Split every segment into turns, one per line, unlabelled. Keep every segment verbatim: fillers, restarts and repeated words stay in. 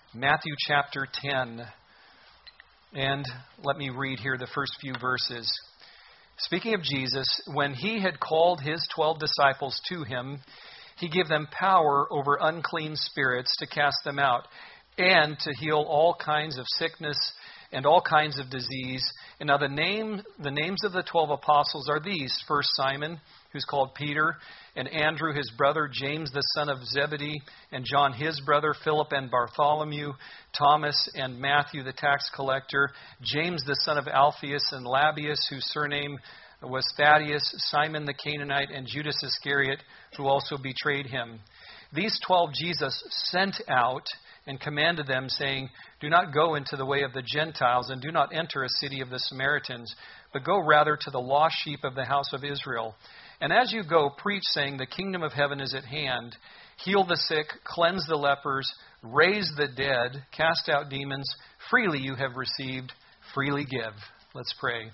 Matthew chapter ten. And let me read here the first few verses. Speaking of Jesus, when he had called his twelve disciples to him, he gave them power over unclean spirits to cast them out and to heal all kinds of sickness and all kinds of disease. And now the name, the names of the twelve apostles are these. First Simon, who's called Peter, and Andrew his brother, James the son of Zebedee, and John his brother, Philip and Bartholomew, Thomas and Matthew the tax collector, James the son of Alphaeus and Labius, whose surname was Thaddeus, Simon the Canaanite, and Judas Iscariot, who also betrayed him. These twelve Jesus sent out and commanded them, saying, "Do not go into the way of the Gentiles, and do not enter a city of the Samaritans, but go rather to the lost sheep of the house of Israel. And as you go, preach, saying, the kingdom of heaven is at hand. Heal the sick, cleanse the lepers, raise the dead, cast out demons. Freely you have received, freely give." Let's pray.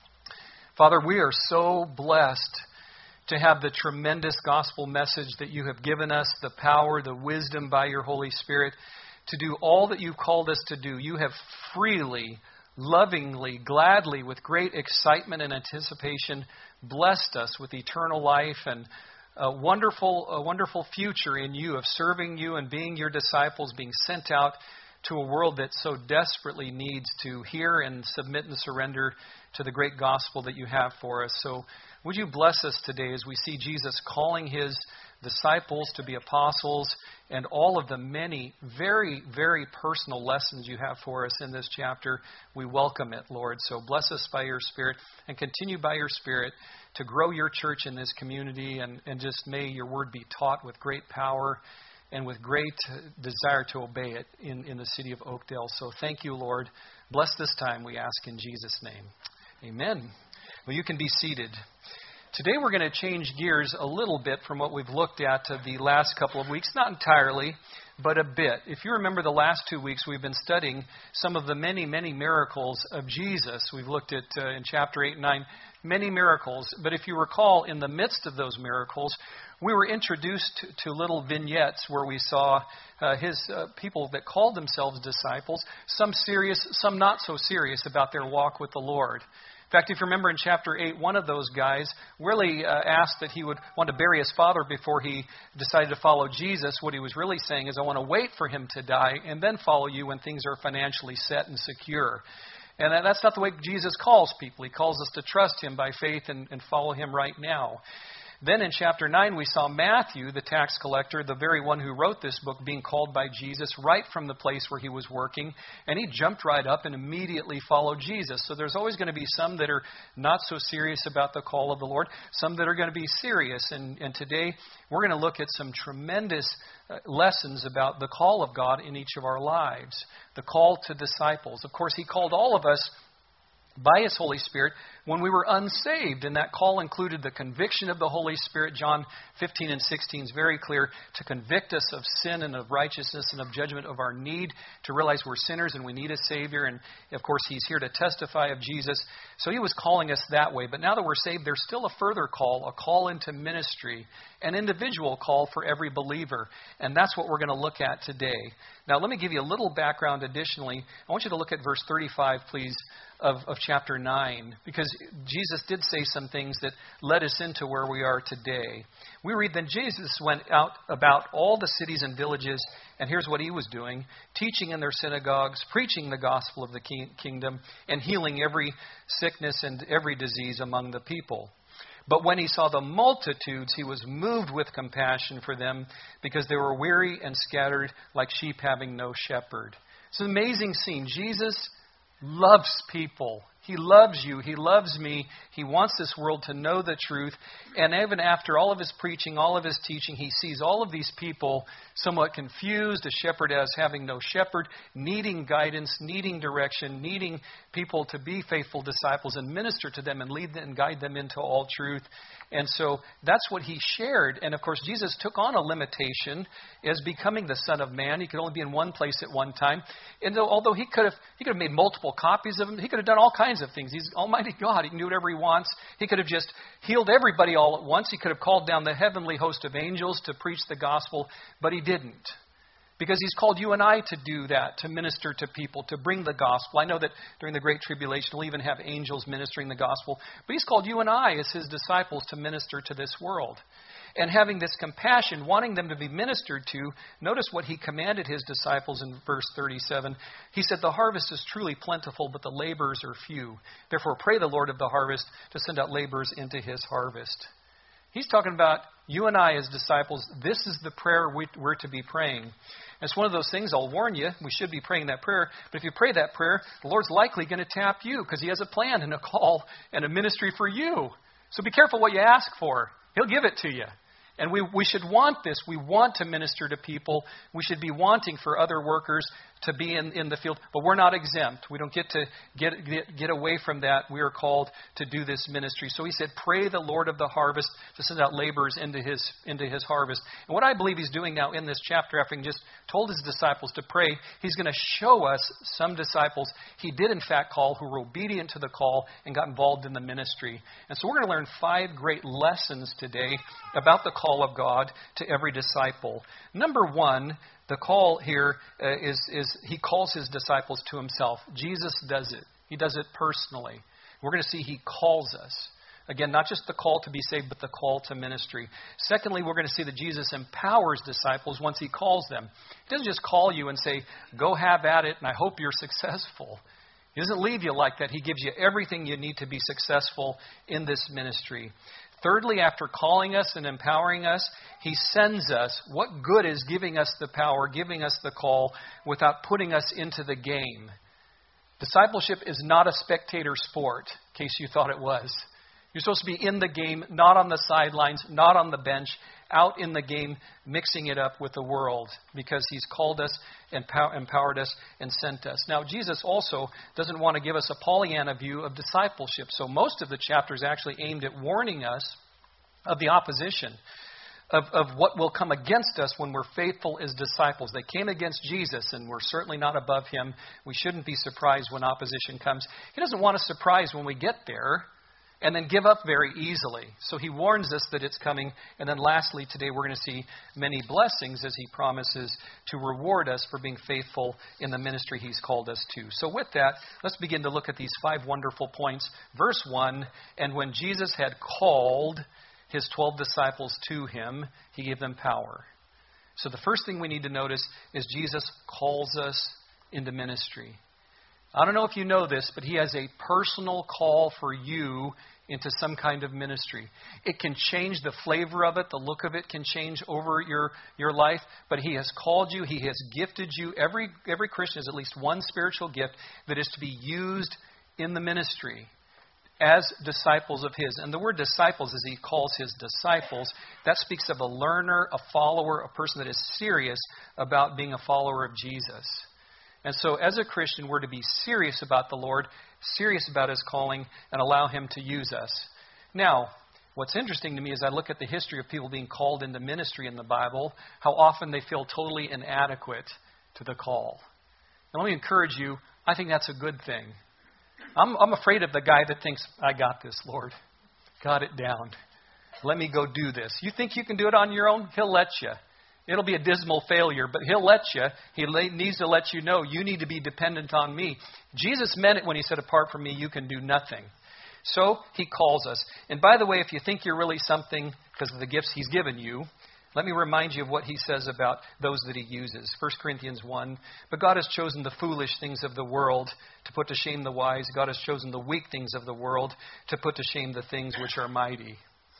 Father, we are so blessed to have the tremendous gospel message that you have given us, the power, the wisdom by your Holy Spirit to do all that you've called us to do. You have freely, lovingly, gladly, with great excitement and anticipation, blessed us with eternal life and a wonderful, a wonderful future in you of serving you and being your disciples, being sent out to a world that so desperately needs to hear and submit and surrender to the great gospel that you have for us. So would you bless us today as we see Jesus calling his disciples to be apostles and all of the many very, very personal lessons you have for us in this chapter. We welcome it, Lord. So bless us by your Spirit and continue by your Spirit to grow your church in this community, and, and just may your word be taught with great power and with great desire to obey it in, in the city of Oakdale. So thank you, Lord. Bless this time, we ask in Jesus' name. Amen. Well, you can be seated. Today we're going to change gears a little bit from what we've looked at the last couple of weeks. Not entirely, but a bit. If you remember the last two weeks, we've been studying some of the many, many miracles of Jesus. We've looked at, uh, in chapter eight and nine, many miracles. But if you recall, in the midst of those miracles, we were introduced to, to little vignettes where we saw uh, his uh, people that called themselves disciples, some serious, some not so serious about their walk with the Lord. In fact, if you remember in chapter eight, one of those guys really uh, asked that he would want to bury his father before he decided to follow Jesus. What he was really saying is, I want to wait for him to die and then follow you when things are financially set and secure. And that, that's not the way Jesus calls people. He calls us to trust him by faith and, and follow him right now. Then in chapter nine, we saw Matthew, the tax collector, the very one who wrote this book, being called by Jesus right from the place where he was working. And he jumped right up and immediately followed Jesus. So there's always going to be some that are not so serious about the call of the Lord, some that are going to be serious. And, and today we're going to look at some tremendous uh, lessons about the call of God in each of our lives, the call to disciples. Of course, he called all of us by his Holy Spirit when we were unsaved. And that call included the conviction of the Holy Spirit. John fifteen and sixteen is very clear, to convict us of sin and of righteousness and of judgment, of our need to realize we're sinners and we need a Savior. And of course, he's here to testify of Jesus. So he was calling us that way. But now that we're saved, there's still a further call, a call into ministry, an individual call for every believer. And that's what we're going to look at today. Now, let me give you a little background additionally. I want you to look at verse thirty-five, please, of, of chapter nine, because Jesus did say some things that led us into where we are today. We read, then Jesus went out about all the cities and villages, and here's what he was doing, teaching in their synagogues, preaching the gospel of the king, kingdom, and healing every sickness and every disease among the people. But when he saw the multitudes, he was moved with compassion for them, because they were weary and scattered like sheep having no shepherd. It's an amazing scene. Jesus loves people. He loves you. He loves me. He wants this world to know the truth. And even after all of his preaching, all of his teaching, he sees all of these people somewhat confused, a shepherd as having no shepherd, needing guidance, needing direction, needing people to be faithful disciples and minister to them and lead them and guide them into all truth. And so that's what he shared. And of course, Jesus took on a limitation as becoming the Son of Man. He could only be in one place at one time. And so, although he could have he could have made multiple copies of him, he could have done all kinds of things. He's Almighty God. He can do whatever he wants. He could have just healed everybody all at once. He could have called down the heavenly host of angels to preach the gospel, but he didn't. Because he's called you and I to do that, to minister to people, to bring the gospel. I know that during the Great Tribulation, we'll even have angels ministering the gospel. But he's called you and I as his disciples to minister to this world. And having this compassion, wanting them to be ministered to, notice what he commanded his disciples in verse thirty-seven. He said, the harvest is truly plentiful, but the laborers are few. Therefore, pray the Lord of the harvest to send out laborers into his harvest. He's talking about you and I as disciples. This is the prayer we, we're to be praying. And it's one of those things, I'll warn you, we should be praying that prayer. But if you pray that prayer, the Lord's likely going to tap you because he has a plan and a call and a ministry for you. So be careful what you ask for. He'll give it to you. And we, we should want this. We want to minister to people. We should be wanting for other workers to be in, in the field. But we're not exempt. We don't get to get, get, get away from that. We are called to do this ministry. So he said, pray the Lord of the harvest to send out laborers into his, into his harvest. And what I believe he's doing now in this chapter, after he just told his disciples to pray, he's going to show us some disciples he did in fact call who were obedient to the call and got involved in the ministry. And so we're going to learn five great lessons today about the call of God to every disciple. Number one, the call here uh, is, is he calls his disciples to himself. Jesus does it. He does it personally. We're going to see he calls us. Again, not just the call to be saved, but the call to ministry. Secondly, we're going to see that Jesus empowers disciples once he calls them. He doesn't just call you and say, go have at it, and I hope you're successful. He doesn't leave you like that. He gives you everything you need to be successful in this ministry. Thirdly, after calling us and empowering us, he sends us. What good is giving us the power, giving us the call, without putting us into the game? Discipleship is not a spectator sport, in case you thought it was. You're supposed to be in the game, not on the sidelines, not on the bench, out in the game, mixing it up with the world, because he's called us, empower, empowered us, and sent us. Now, Jesus also doesn't want to give us a Pollyanna view of discipleship. So most of the chapter is actually aimed at warning us of the opposition, of, of what will come against us when we're faithful as disciples. They came against Jesus, and we're certainly not above him. We shouldn't be surprised when opposition comes. He doesn't want us surprised when we get there and then give up very easily. So he warns us that it's coming. And then lastly, today we're going to see many blessings as he promises to reward us for being faithful in the ministry he's called us to. So with that, let's begin to look at these five wonderful points. Verse one, and when Jesus had called his twelve disciples to him, he gave them power. So the first thing we need to notice is Jesus calls us into ministry. I don't know if you know this, but he has a personal call for you into some kind of ministry. It can change the flavor of it. The look of it can change over your, your life. But he has called you. He has gifted you. Every, every Christian has at least one spiritual gift that is to be used in the ministry as disciples of his. And the word disciples, as he calls his disciples, that speaks of a learner, a follower, a person that is serious about being a follower of Jesus. And so as a Christian, we're to be serious about the Lord, serious about his calling, and allow him to use us. Now, what's interesting to me is I look at the history of people being called into ministry in the Bible, how often they feel totally inadequate to the call. And let me encourage you, I think that's a good thing. I'm, I'm afraid of the guy that thinks, I got this, Lord. Got it down. Let me go do this. You think you can do it on your own? He'll let you. It'll be a dismal failure, but he'll let you. He needs to let you know you need to be dependent on me. Jesus meant it when he said, apart from me, you can do nothing. So he calls us. And by the way, if you think you're really something because of the gifts he's given you, let me remind you of what he says about those that he uses. First Corinthians one, but God has chosen the foolish things of the world to put to shame the wise. God has chosen the weak things of the world to put to shame the things which are mighty.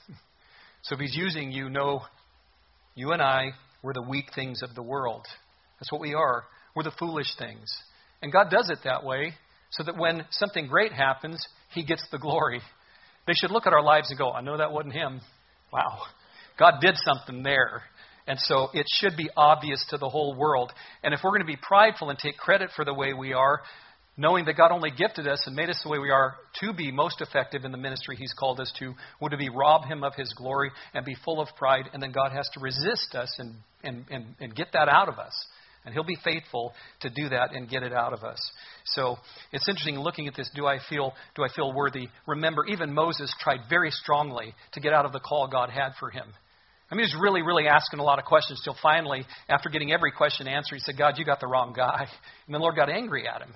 So if he's using you, know you and I, we're the weak things of the world. That's what we are. We're the foolish things. And God does it that way so that when something great happens, he gets the glory. They should look at our lives and go, I know that wasn't him. Wow. God did something there. And so it should be obvious to the whole world. And if we're going to be prideful and take credit for the way we are, knowing that God only gifted us and made us the way we are to be most effective in the ministry he's called us to, would it be rob him of his glory and be full of pride, and then God has to resist us and, and, and, and get that out of us. And he'll be faithful to do that and get it out of us. So it's interesting looking at this, do I feel do I feel worthy? Remember, even Moses tried very strongly to get out of the call God had for him. I mean, he was really, really asking a lot of questions till finally, after getting every question answered, he said, God, you got the wrong guy. And the Lord got angry at him.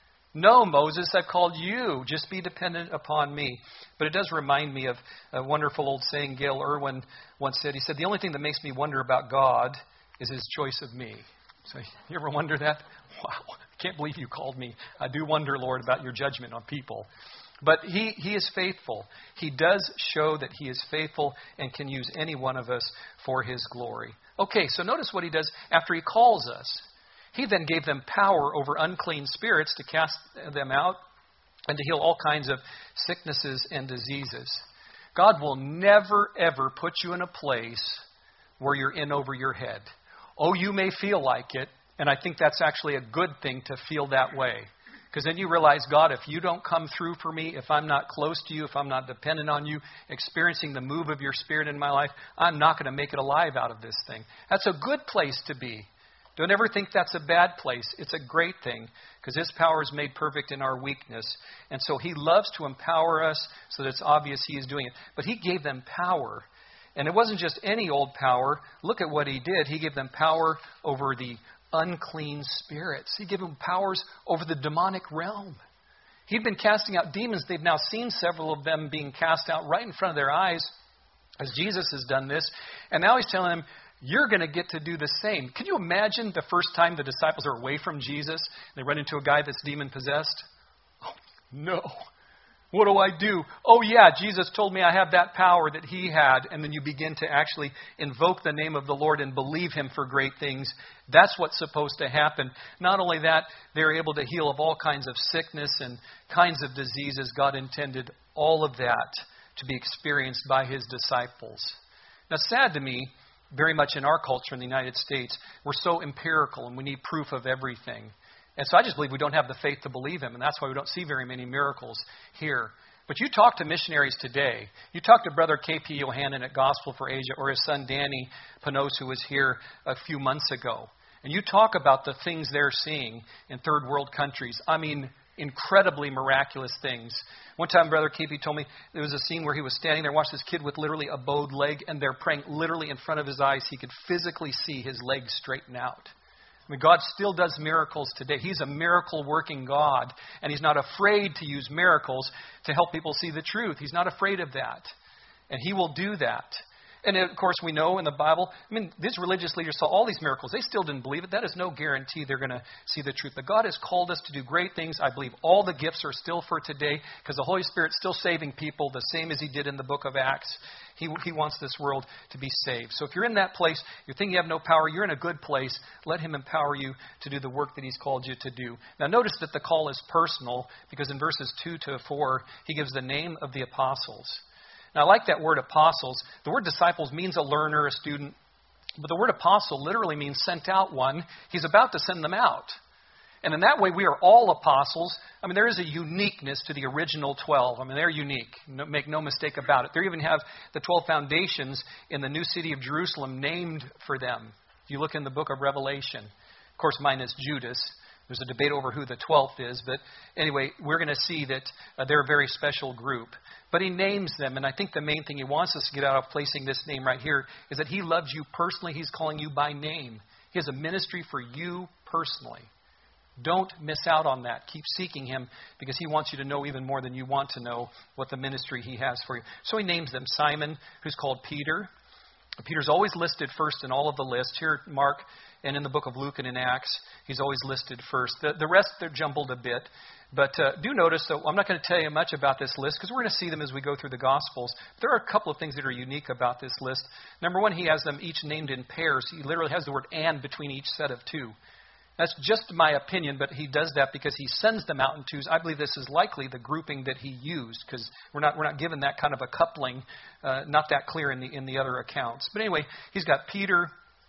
No, Moses, I've called you. Just be dependent upon me. But it does remind me of a wonderful old saying Gail Irwin once said. He said, the only thing that makes me wonder about God is his choice of me. So you ever wonder that? Wow, I can't believe you called me. I do wonder, Lord, about your judgment on people. But he, he is faithful. He does show that he is faithful and can use any one of us for his glory. Okay, so notice what he does after he calls us. He then gave them power over unclean spirits to cast them out and to heal all kinds of sicknesses and diseases. God will never, ever put you in a place where you're in over your head. Oh, you may feel like it, and I think that's actually a good thing to feel that way. Because then you realize, God, if you don't come through for me, if I'm not close to you, if I'm not dependent on you, experiencing the move of your Spirit in my life, I'm not going to make it alive out of this thing. That's a good place to be. Don't ever think that's a bad place. It's a great thing because his power is made perfect in our weakness. And so he loves to empower us so that it's obvious he is doing it. But he gave them power. And it wasn't just any old power. Look at what he did. He gave them power over the unclean spirits. He gave them powers over the demonic realm. He'd been casting out demons. They've now seen several of them being cast out right in front of their eyes as Jesus has done this. And now he's telling them, you're going to get to do the same. Can you imagine the first time the disciples are away from Jesus? They run into a guy that's demon-possessed. Oh, no. What do I do? Oh, yeah, Jesus told me I have that power that he had. And then you begin to actually invoke the name of the Lord and believe him for great things. That's what's supposed to happen. Not only that, they're able to heal of all kinds of sickness and kinds of diseases. God intended all of that to be experienced by his disciples. Now, sad to me, very much in our culture in the United States, we're so empirical and we need proof of everything. And so I just believe we don't have the faith to believe him, and that's why we don't see very many miracles here. But you talk to missionaries today. You talk to Brother K P Yohanan at Gospel for Asia or his son Danny Panos, who was here a few months ago. And you talk about the things they're seeing in third world countries. I mean, incredibly miraculous things. One time, Brother K P told me there was a scene where he was standing there, watched this kid with literally a bowed leg, and they're praying literally in front of his eyes. He could physically see his legs straighten out. I mean, God still does miracles today. He's a miracle-working God, and he's not afraid to use miracles to help people see the truth. He's not afraid of that, and he will do that. And, of course, we know in the Bible, I mean, these religious leaders saw all these miracles. They still didn't believe it. That is no guarantee they're going to see the truth. But God has called us to do great things. I believe all the gifts are still for today because the Holy Spirit's still saving people the same as he did in the book of Acts. He, he wants this world to be saved. So if you're in that place, you're thinking you have no power, you're in a good place. Let him empower you to do the work that he's called you to do. Now, notice that the call is personal because in verses two to four, he gives the name of the apostles. Now, I like that word apostles. The word disciples means a learner, a student. But the word apostle literally means sent out one. He's about to send them out. And in that way, we are all apostles. I mean, there is a uniqueness to the original twelve. I mean, they're unique. No, make no mistake about it. They even have the twelve foundations in the new city of Jerusalem named for them. If you look in the book of Revelation. Of course, mine is Judas. There's a debate over who the twelfth is. But anyway, we're going to see that uh, they're a very special group. But he names them. And I think the main thing he wants us to get out of placing this name right here is that he loves you personally. He's calling you by name. He has a ministry for you personally. Don't miss out on that. Keep seeking him because he wants you to know even more than you want to know what the ministry he has for you. So he names them. Simon, who's called Peter. Peter's always listed first in all of the lists. Here, Mark, and in the book of Luke and in Acts, he's always listed first. The, the rest, they're jumbled a bit. But uh, do notice, though, I'm not going to tell you much about this list because we're going to see them as we go through the Gospels. There are a couple of things that are unique about this list. Number one, he has them each named in pairs. He literally has the word and between each set of two. That's just my opinion, but he does that because he sends them out in twos. I believe this is likely the grouping that he used because we're not we're not given that kind of a coupling, uh, not that clear in the in the other accounts. But anyway, he's got Peter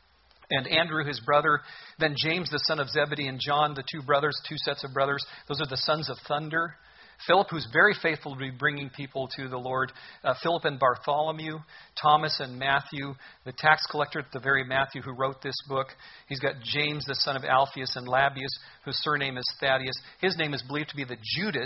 and Andrew, his brother, then James, the son of Zebedee, and John, the two brothers, two sets of brothers. Those are the sons of thunder. Philip, who's very faithful to be bringing people to the Lord. Uh, Philip and Bartholomew. Thomas and Matthew, the tax collector, the very Matthew who wrote this book. He's got James, the son of Alphaeus, and Labius, whose surname is Thaddeus. His name is believed to be the Judas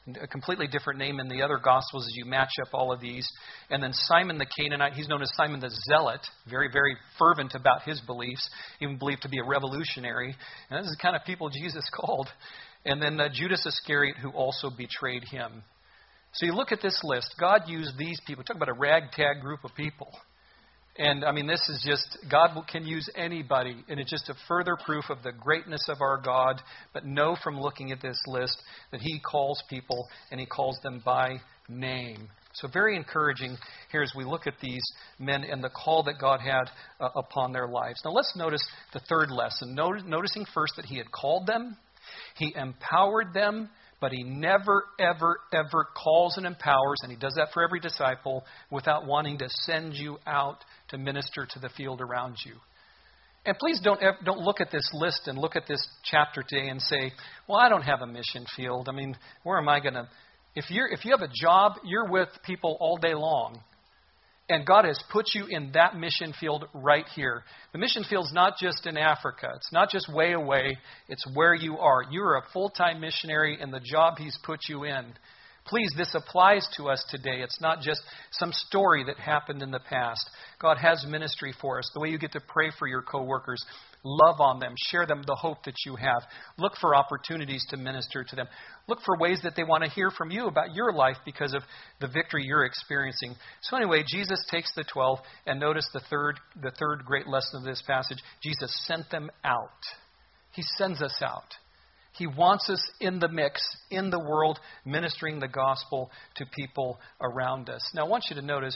a completely different name in the other Gospels as you match up all of these. And then Simon the Canaanite, he's known as Simon the Zealot, very, very fervent about his beliefs, even believed to be a revolutionary. And this is the kind of people Jesus called. And then uh, Judas Iscariot, who also betrayed him. So you look at this list. God used these people. Talk about a ragtag group of people. And, I mean, this is just, God can use anybody. And it's just a further proof of the greatness of our God. But know from looking at this list that He calls people and He calls them by name. So very encouraging here as we look at these men and the call that God had uh, upon their lives. Now let's notice the third lesson. Notice, noticing first that He had called them. He empowered them. But He never, ever, ever calls and empowers, and He does that for every disciple, without wanting to send you out to minister to the field around you. And please don't don't look at this list and look at this chapter today and say, well, I don't have a mission field. I mean, where am I going to... If you're if you have a job, you're with people all day long. And God has put you in that mission field right here. The mission field's not just in Africa. It's not just way away. It's where you are. You're a full-time missionary in the job He's put you in. Please, this applies to us today. It's not just some story that happened in the past. God has ministry for us. The way you get to pray for your coworkers, love on them, share them the hope that you have. Look for opportunities to minister to them. Look for ways that they want to hear from you about your life because of the victory you're experiencing. So anyway, Jesus takes the twelve, and notice the third, the third great lesson of this passage. Jesus sent them out. He sends us out. He wants us in the mix, in the world, ministering the gospel to people around us. Now, I want you to notice,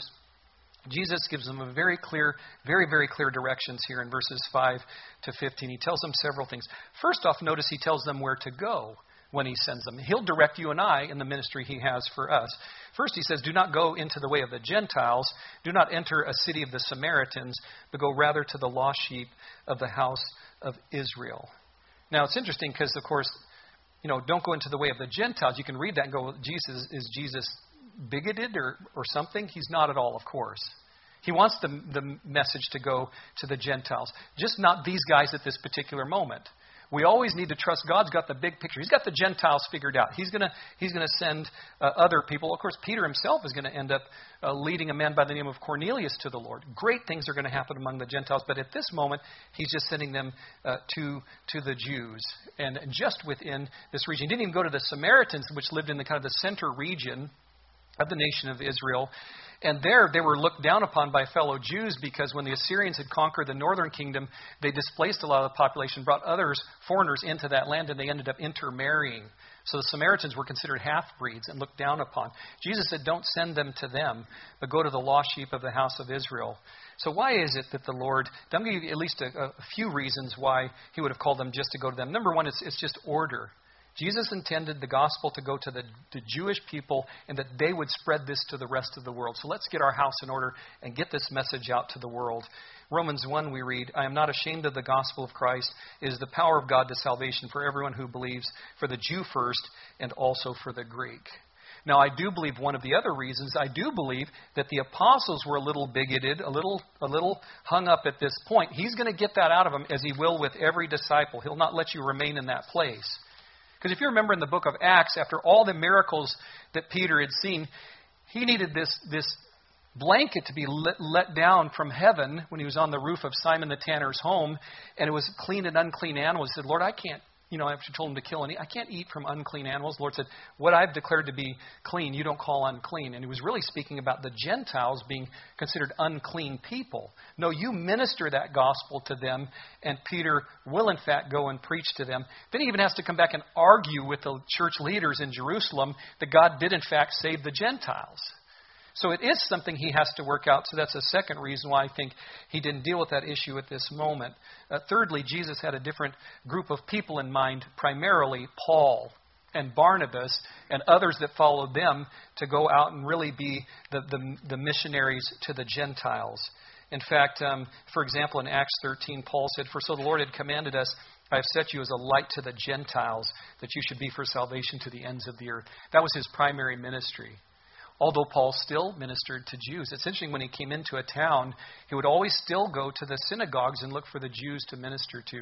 Jesus gives them a very clear, very, very clear directions here in verses five to fifteen. He tells them several things. First off, notice He tells them where to go when He sends them. He'll direct you and I in the ministry He has for us. First, He says, do not go into the way of the Gentiles. Do not enter a city of the Samaritans, but go rather to the lost sheep of the house of Israel. Now, it's interesting because, of course, you know, don't go into the way of the Gentiles. You can read that and go, Jesus, is Jesus bigoted or, or something? He's not at all, of course. He wants the, the message to go to the Gentiles, just not these guys at this particular moment. We always need to trust God's got the big picture. He's got the Gentiles figured out. He's going to he's going to send uh, other people. Of course, Peter himself is going to end up uh, leading a man by the name of Cornelius to the Lord. Great things are going to happen among the Gentiles. But at this moment, He's just sending them uh, to, to the Jews. And just within this region. He didn't even go to the Samaritans, which lived in the kind of the center region of the nation of Israel. And there they were looked down upon by fellow Jews because when the Assyrians had conquered the northern kingdom, they displaced a lot of the population, brought others, foreigners, into that land, and they ended up intermarrying. So the Samaritans were considered half-breeds and looked down upon. Jesus said, don't send them to them, but go to the lost sheep of the house of Israel. So why is it that the Lord, I'm going to give you at least a, a few reasons why He would have called them just to go to them. Number one, it's, it's just order. Jesus intended the gospel to go to the, the Jewish people and that they would spread this to the rest of the world. So let's get our house in order and get this message out to the world. Romans one we read, I am not ashamed of the gospel of Christ. It is the power of God to salvation for everyone who believes, for the Jew first and also for the Greek. Now, I do believe one of the other reasons, I do believe that the apostles were a little bigoted, a little a little hung up at this point. He's going to get that out of them as He will with every disciple. He'll not let you remain in that place. Because if you remember in the book of Acts, after all the miracles that Peter had seen, he needed this, this blanket to be let, let down from heaven when he was on the roof of Simon the tanner's home, and it was clean and unclean animals. He said, Lord, I can't, you know, after told him to kill any, I can't eat from unclean animals. The Lord said, what I've declared to be clean, you don't call unclean. And he was really speaking about the Gentiles being considered unclean people. No, you minister that gospel to them, and Peter will in fact go and preach to them. Then he even has to come back and argue with the church leaders in Jerusalem that God did in fact save the Gentiles. So it is something he has to work out. So that's a second reason why I think he didn't deal with that issue at this moment. Uh, thirdly, Jesus had a different group of people in mind, primarily Paul and Barnabas and others that followed them to go out and really be the, the, the missionaries to the Gentiles. In fact, um, for example, in Acts thirteen, Paul said, for so the Lord had commanded us, I have set you as a light to the Gentiles, that you should be for salvation to the ends of the earth. That was his primary ministry. Although Paul still ministered to Jews. It's interesting, when he came into a town, he would always still go to the synagogues and look for the Jews to minister to.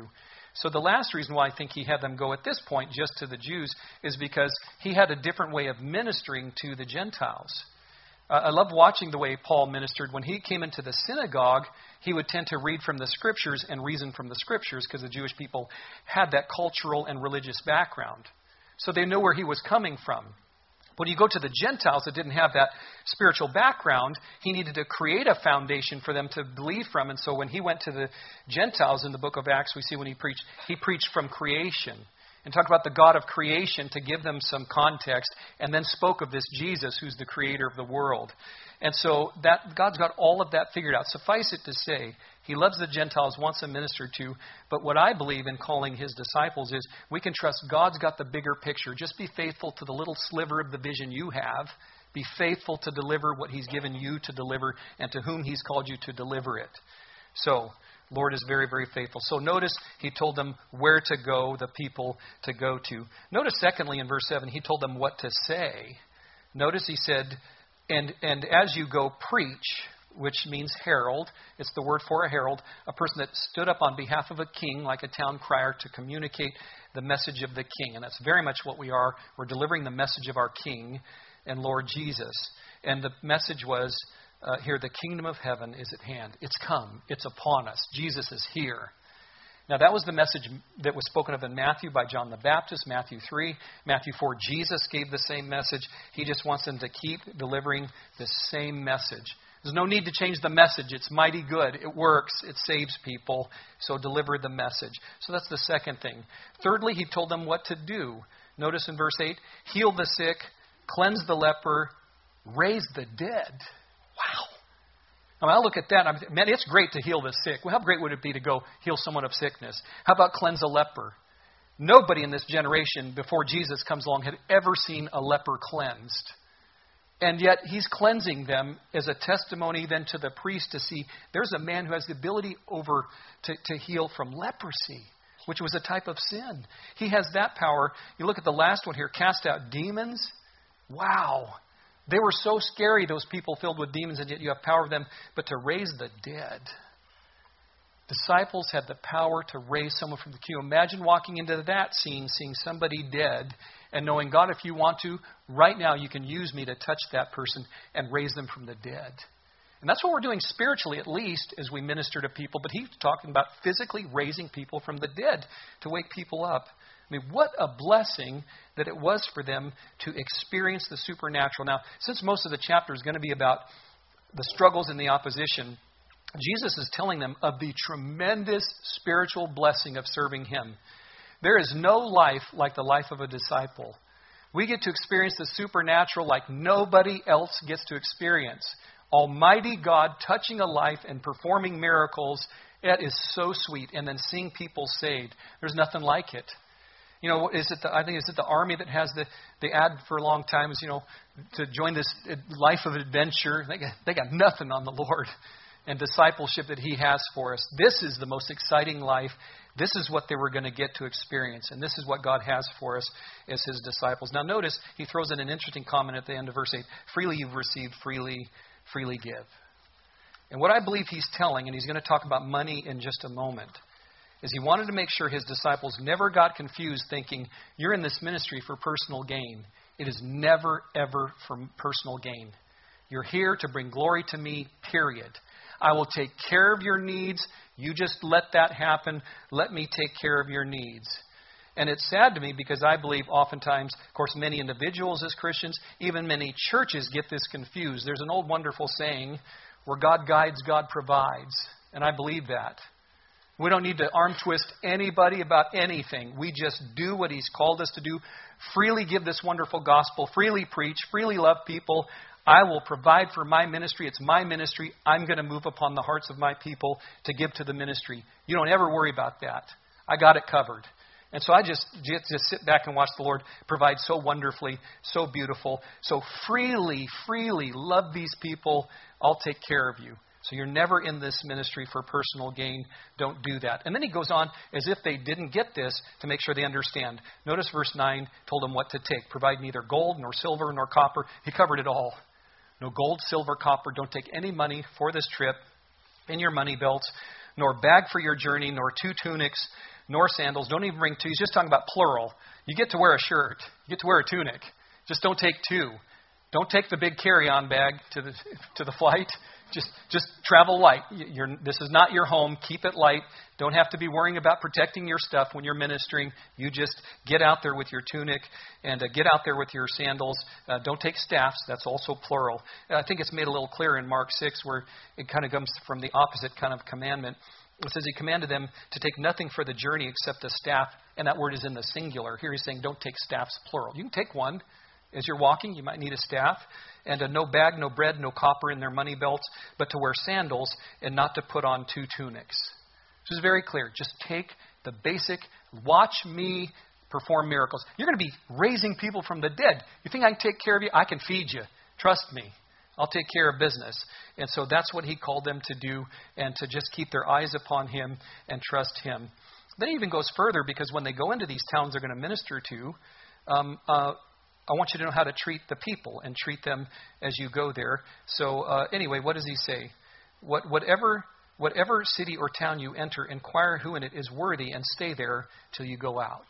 So the last reason why I think he had them go at this point just to the Jews is because he had a different way of ministering to the Gentiles. Uh, I love watching the way Paul ministered. When he came into the synagogue, he would tend to read from the Scriptures and reason from the Scriptures because the Jewish people had that cultural and religious background. So they know where he was coming from. When you go to the Gentiles that didn't have that spiritual background, he needed to create a foundation for them to believe from. And so when he went to the Gentiles in the book of Acts, we see when he preached, he preached from creation and talked about the God of creation to give them some context, and then spoke of this Jesus who's the creator of the world. And so that God's got all of that figured out. Suffice it to say, he loves the Gentiles, wants them ministered to. But what I believe in calling his disciples is we can trust God's got the bigger picture. Just be faithful to the little sliver of the vision you have. Be faithful to deliver what he's given you to deliver and to whom he's called you to deliver it. So, Lord is very, very faithful. So notice he told them where to go, the people to go to. Notice secondly in verse seven, he told them what to say. Notice he said, and, and as you go preach, which means herald. It's the word for a herald, a person that stood up on behalf of a king, like a town crier, to communicate the message of the king. And that's very much what we are. We're delivering the message of our King and Lord Jesus. And the message was, uh, here, the kingdom of heaven is at hand. It's come. It's upon us. Jesus is here. Now, that was the message that was spoken of in Matthew by John the Baptist, Matthew three. Matthew four, Jesus gave the same message. He just wants them to keep delivering the same message. There's no need to change the message. It's mighty good. It works. It saves people. So deliver the message. So that's the second thing. Thirdly, he told them what to do. Notice in verse eight, heal the sick, cleanse the leper, raise the dead. Wow. I mean, I look at that, and I'm, man, it's great to heal the sick. Well, how great would it be to go heal someone of sickness? How about cleanse a leper? Nobody in this generation before Jesus comes along had ever seen a leper cleansed. And yet he's cleansing them as a testimony then to the priest to see there's a man who has the ability over to, to heal from leprosy, which was a type of sin. He has that power. You look at the last one here, cast out demons. Wow. They were so scary, those people filled with demons, and yet you have power of them. But to raise the dead. Disciples had the power to raise someone from the queue. Imagine walking into that scene, seeing somebody dead, and knowing, God, if you want to, right now you can use me to touch that person and raise them from the dead. And that's what we're doing spiritually, at least, as we minister to people. But he's talking about physically raising people from the dead to wake people up. I mean, what a blessing that it was for them to experience the supernatural. Now, since most of the chapter is going to be about the struggles and the opposition, Jesus is telling them of the tremendous spiritual blessing of serving him. There is no life like the life of a disciple. We get to experience the supernatural like nobody else gets to experience. Almighty God touching a life and performing miracles. It is so sweet. And then seeing people saved. There's nothing like it. You know, is it the, I think is it the Army that has the, the ad for a long time is, you know, to join this life of adventure. They got, they got nothing on the Lord and discipleship that he has for us. This is the most exciting life. This is what they were going to get to experience. And this is what God has for us as his disciples. Now notice, he throws in an interesting comment at the end of verse eight. Freely you've received, freely, freely give. And what I believe he's telling, and he's going to talk about money in just a moment, is he wanted to make sure his disciples never got confused thinking, you're in this ministry for personal gain. It is never, ever for personal gain. You're here to bring glory to me, period. I will take care of your needs. You just let that happen. Let me take care of your needs. And it's sad to me because I believe oftentimes, of course, many individuals as Christians, even many churches get this confused. There's an old wonderful saying, where God guides, God provides. And I believe that. We don't need to arm twist anybody about anything. We just do what he's called us to do. Freely give this wonderful gospel. Freely preach. Freely love people. I will provide for my ministry. It's my ministry. I'm going to move upon the hearts of my people to give to the ministry. You don't ever worry about that. I got it covered. And so I just, just, just sit back and watch the Lord provide so wonderfully, so beautiful. So freely, freely love these people. I'll take care of you. So you're never in this ministry for personal gain. Don't do that. And then he goes on as if they didn't get this to make sure they understand. Notice verse nine told them what to take. Provide neither gold nor silver nor copper. He covered it all. No gold, silver, copper. Don't take any money for this trip in your money belts, nor bag for your journey, nor two tunics, nor sandals. Don't even bring two. He's just talking about plural. You get to wear a shirt. You get to wear a tunic. Just don't take two. Don't take the big carry-on bag to the to the flight. Just just travel light. You're, this is not your home. Keep it light. Don't have to be worrying about protecting your stuff when you're ministering. You just get out there with your tunic and uh, get out there with your sandals. Uh, don't take staffs. That's also plural. I think it's made a little clearer in Mark six where it kind of comes from the opposite kind of commandment. It says he commanded them to take nothing for the journey except a staff, and that word is in the singular. Here he's saying don't take staffs, plural. You can take one. As you're walking, you might need a staff. And uh, no bag, no bread, no copper in their money belts, but to wear sandals and not to put on two tunics. This is very clear. Just take the basic, watch me perform miracles. You're going to be raising people from the dead. You think I can take care of you? I can feed you. Trust me. I'll take care of business. And so that's what he called them to do, and to just keep their eyes upon him and trust him. Then he even goes further, because when they go into these towns they're going to minister to, um, uh, I want you to know how to treat the people and treat them as you go there. So uh, anyway, what does he say? What, whatever, whatever city or town you enter, inquire who in it is worthy and stay there till you go out.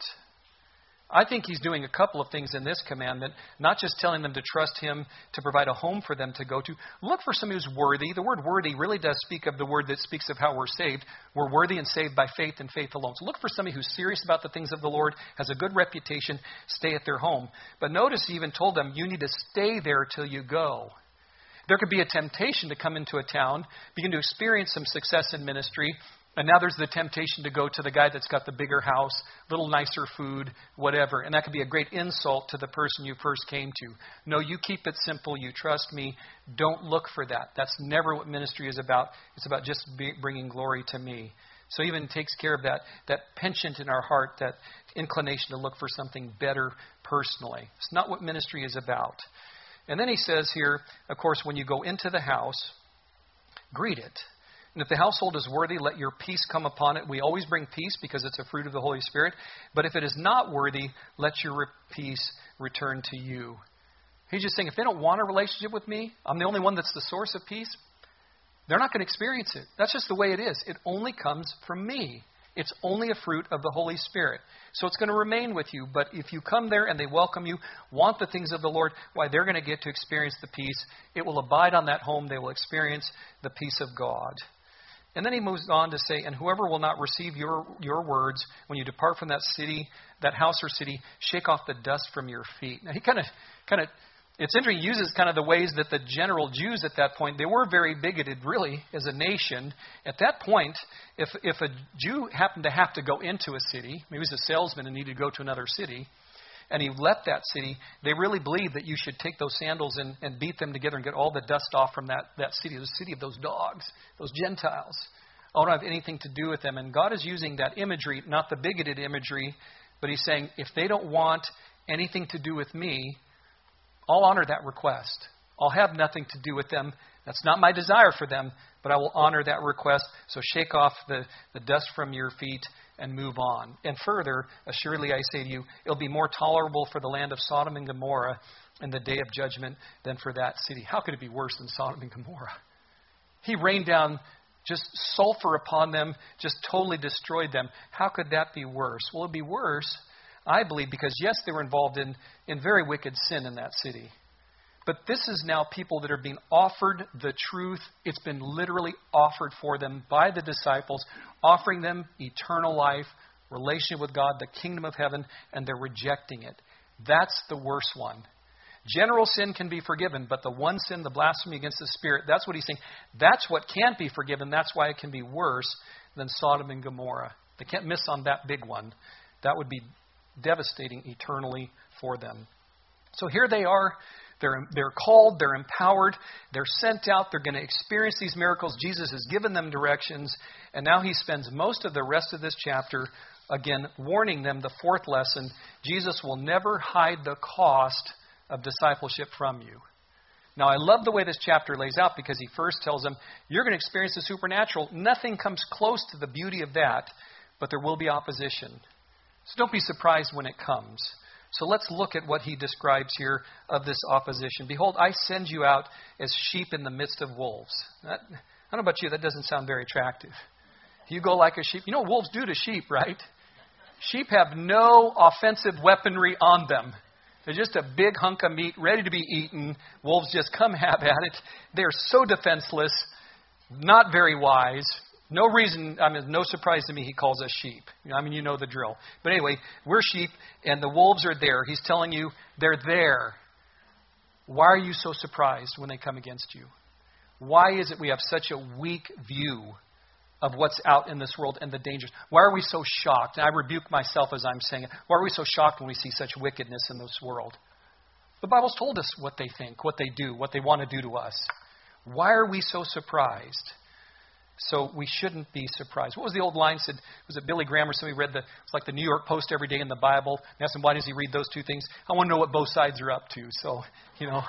I think he's doing a couple of things in this commandment, not just telling them to trust him to provide a home for them to go to. Look for somebody who's worthy. The word worthy really does speak of the word that speaks of how we're saved. We're worthy and saved by faith and faith alone. So look for somebody who's serious about the things of the Lord, has a good reputation, stay at their home. But notice he even told them, you need to stay there till you go. There could be a temptation to come into a town, begin to experience some success in ministry, and now there's the temptation to go to the guy that's got the bigger house, little nicer food, whatever. And that could be a great insult to the person you first came to. No, you keep it simple. You trust me. Don't look for that. That's never what ministry is about. It's about just be, bringing glory to me. So even takes care of that, that penchant in our heart, that inclination to look for something better personally. It's not what ministry is about. And then he says here, of course, when you go into the house, greet it. And if the household is worthy, let your peace come upon it. We always bring peace because it's a fruit of the Holy Spirit. But if it is not worthy, let your peace return to you. He's just saying, if they don't want a relationship with me, I'm the only one that's the source of peace, they're not going to experience it. That's just the way it is. It only comes from me. It's only a fruit of the Holy Spirit. So it's going to remain with you. But if you come there and they welcome you, want the things of the Lord, why, they're going to get to experience the peace. It will abide on that home. They will experience the peace of God. And then he moves on to say, and whoever will not receive your, your words, when you depart from that city, that house or city, shake off the dust from your feet. Now he kind of, kind of, it's interesting, he uses kind of the ways that the general Jews at that point, they were very bigoted really as a nation. At that point, if, if a Jew happened to have to go into a city, maybe he was a salesman and needed to go to another city, and he left that city, they really believed that you should take those sandals and, and beat them together and get all the dust off from that, that city, the city of those dogs, those Gentiles. I don't have anything to do with them. And God is using that imagery, not the bigoted imagery, but he's saying, if they don't want anything to do with me, I'll honor that request. I'll have nothing to do with them. That's not my desire for them, but I will honor that request. So shake off the, the dust from your feet and move on. And further, assuredly I say to you, it'll be more tolerable for the land of Sodom and Gomorrah in the day of judgment than for that city. How could it be worse than Sodom and Gomorrah? He rained down just sulfur upon them, just totally destroyed them. How could that be worse? Well, it'd be worse, I believe, because yes, they were involved in, in very wicked sin in that city. But this is now people that are being offered the truth. It's been literally offered for them by the disciples, offering them eternal life, relationship with God, the kingdom of heaven, and they're rejecting it. That's the worst one. General sin can be forgiven, but the one sin, the blasphemy against the Spirit, that's what he's saying. That's what can't be forgiven. That's why it can be worse than Sodom and Gomorrah. They can't miss on that big one. That would be devastating eternally for them. So here they are. They're, they're called, they're empowered, they're sent out, they're going to experience these miracles. Jesus has given them directions, and now he spends most of the rest of this chapter, again, warning them the fourth lesson. Jesus will never hide the cost of discipleship from you. Now, I love the way this chapter lays out, because he first tells them, you're going to experience the supernatural. Nothing comes close to the beauty of that, but there will be opposition. So don't be surprised when it comes. So let's look at what he describes here of this opposition. Behold, I send you out as sheep in the midst of wolves. That, I don't know about you, that doesn't sound very attractive. You go like a sheep. You know what wolves do to sheep, right? Sheep have no offensive weaponry on them. They're just a big hunk of meat ready to be eaten. Wolves just come have at it. They're so defenseless, not very wise. No reason, I mean, no surprise to me he calls us sheep. I mean, you know the drill. But anyway, we're sheep and the wolves are there. He's telling you they're there. Why are you so surprised when they come against you? Why is it we have such a weak view of what's out in this world and the dangers? Why are we so shocked? And I rebuke myself as I'm saying it. Why are we so shocked when we see such wickedness in this world? The Bible's told us what they think, what they do, what they want to do to us. Why are we so surprised? So we shouldn't be surprised. What was the old line said? Was it Billy Graham or somebody read the, it's like the New York Post every day in the Bible. And asked him, why does he read those two things? I want to know what both sides are up to. So, you know,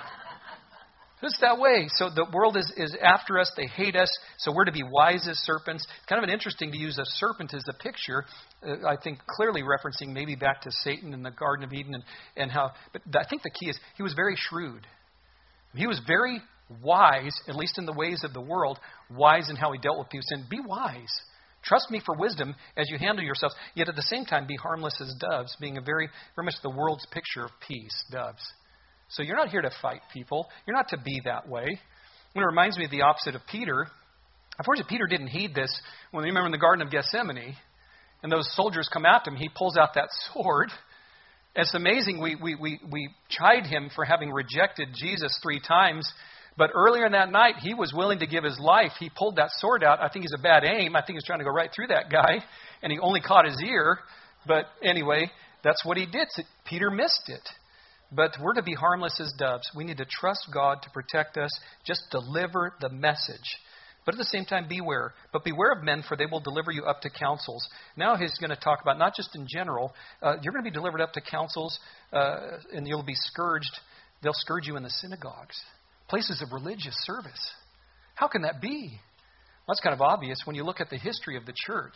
it's that way. So the world is, is after us. They hate us. So we're to be wise as serpents. Kind of an interesting to use a serpent as a picture. Uh, I think clearly referencing maybe back to Satan in the Garden of Eden and, and how, but I think the key is he was very shrewd. He was very wise, at least in the ways of the world, wise in how he dealt with people. Saying, be wise. Trust me for wisdom as you handle yourselves. Yet at the same time, be harmless as doves, being a very, very much the world's picture of peace, doves. So you're not here to fight people. You're not to be that way. When it reminds me of the opposite of Peter. Unfortunately, Peter didn't heed this. When you remember in the Garden of Gethsemane, and those soldiers come after him, he pulls out that sword. It's amazing. We, we, we, we chide him for having rejected Jesus three times. But earlier in that night, he was willing to give his life. He pulled that sword out. I think he's a bad aim. I think he's trying to go right through that guy. And he only caught his ear. But anyway, that's what he did. Peter missed it. But we're to be harmless as doves. We need to trust God to protect us. Just deliver the message. But at the same time, beware. But beware of men, for they will deliver you up to councils. Now he's going to talk about, not just in general, uh, you're going to be delivered up to councils, uh, and you'll be scourged. They'll scourge you in the synagogues. Places of religious service. How can that be? Well, that's kind of obvious when you look at the history of the church.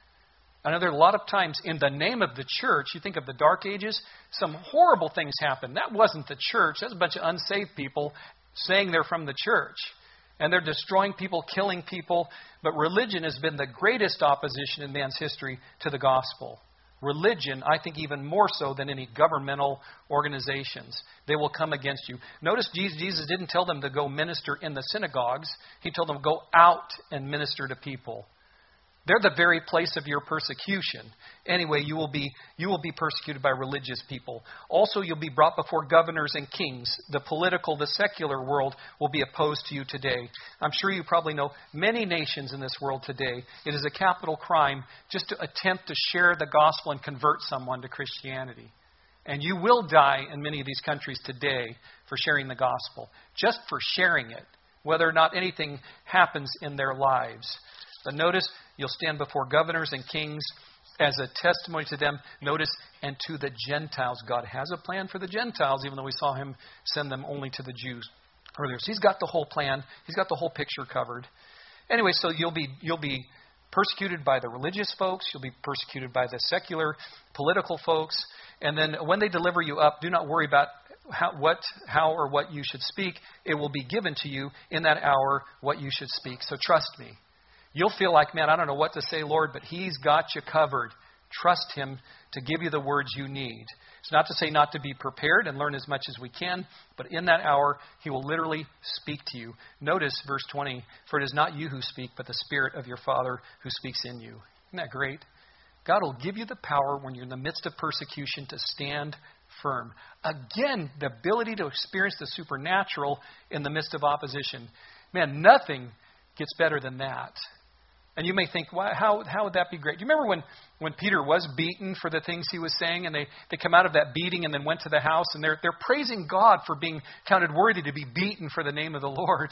I know there are a lot of times in the name of the church, you think of the Dark Ages, some horrible things happened. That wasn't the church. That's a bunch of unsaved people saying they're from the church. And they're destroying people, killing people. But religion has been the greatest opposition in man's history to the gospel. Religion, I think even more so than any governmental organizations. They will come against you. Notice Jesus didn't tell them to go minister in the synagogues. He told them to go out and minister to people. They're the very place of your persecution. Anyway, you will be you will be persecuted by religious people. Also, you'll be brought before governors and kings. The political, the secular world will be opposed to you today. I'm sure you probably know many nations in this world today. It is a capital crime just to attempt to share the gospel and convert someone to Christianity. And you will die in many of these countries today for sharing the gospel. Just for sharing it, whether or not anything happens in their lives. But notice, you'll stand before governors and kings as a testimony to them. Notice, and to the Gentiles. God has a plan for the Gentiles, even though we saw him send them only to the Jews earlier. So he's got the whole plan. He's got the whole picture covered. Anyway, so you'll be you'll be persecuted by the religious folks. You'll be persecuted by the secular, political folks. And then when they deliver you up, do not worry about how, what, how or what you should speak. It will be given to you in that hour what you should speak. So trust me. You'll feel like, man, I don't know what to say, Lord, but he's got you covered. Trust him to give you the words you need. It's not to say not to be prepared and learn as much as we can, but in that hour, he will literally speak to you. Notice verse twenty, for it is not you who speak, but the Spirit of your Father who speaks in you. Isn't that great? God will give you the power when you're in the midst of persecution to stand firm. Again, the ability to experience the supernatural in the midst of opposition. Man, nothing gets better than that. And you may think, well, how how would that be great? Do you remember when, when Peter was beaten for the things he was saying, and they, they come out of that beating and then went to the house, and they're they're praising God for being counted worthy to be beaten for the name of the Lord.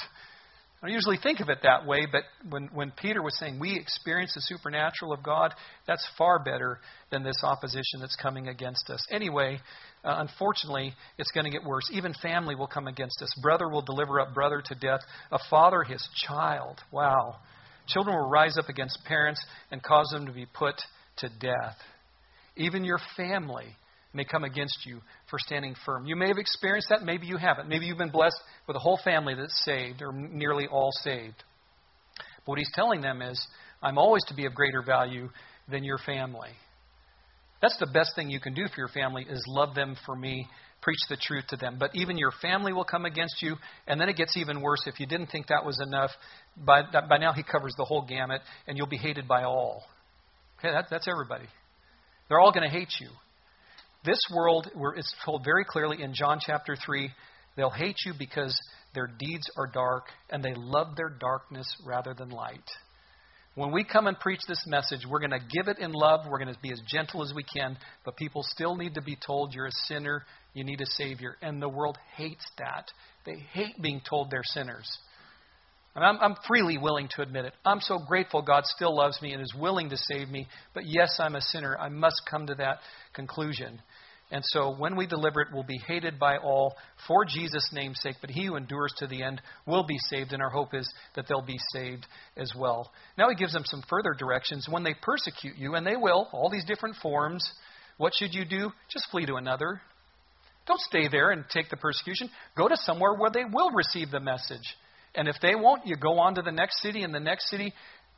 I don't usually think of it that way, but when, when Peter was saying we experience the supernatural of God, that's far better than this opposition that's coming against us. Anyway, uh, unfortunately, it's going to get worse. Even family will come against us. Brother will deliver up brother to death. A father his child. Wow. Children will rise up against parents and cause them to be put to death. Even your family may come against you for standing firm. You may have experienced that. Maybe you haven't. Maybe you've been blessed with a whole family that's saved or nearly all saved. But what he's telling them is, I'm always to be of greater value than your family. That's the best thing you can do for your family, is love them for me, preach the truth to them. But even your family will come against you, and then it gets even worse. If you didn't think that was enough, by, by now he covers the whole gamut, and you'll be hated by all. Okay, that, that's everybody. They're all going to hate you. This world, where it's told very clearly in John chapter three, they'll hate you because their deeds are dark, and they love their darkness rather than light. When we come and preach this message, we're going to give it in love. We're going to be as gentle as we can. But people still need to be told you're a sinner. You need a Savior. And the world hates that. They hate being told they're sinners. And I'm, I'm freely willing to admit it. I'm so grateful God still loves me and is willing to save me. But yes, I'm a sinner. I must come to that conclusion. And so when we deliver it, we'll be hated by all for Jesus' name's sake. But he who endures to the end will be saved. And our hope is that they'll be saved as well. Now he gives them some further directions. When they persecute you, and they will, all these different forms, what should you do? Just flee to another. Don't stay there and take the persecution. Go to somewhere where they will receive the message. And if they won't, you go on to the next city and the next city.